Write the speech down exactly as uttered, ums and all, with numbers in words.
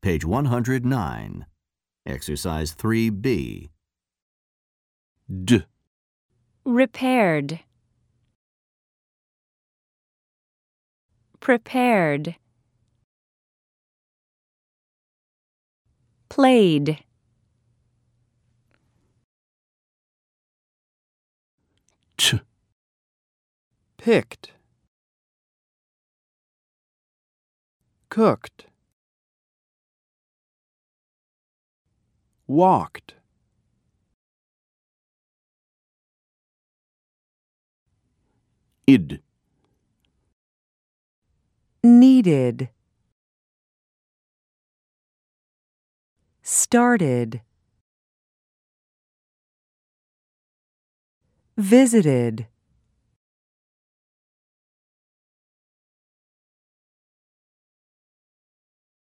Page one hundred nine. Exercise three B. D. Repaired. Prepared. Played. T. Picked. Cooked. Walked. Id. Needed. Started. Visited.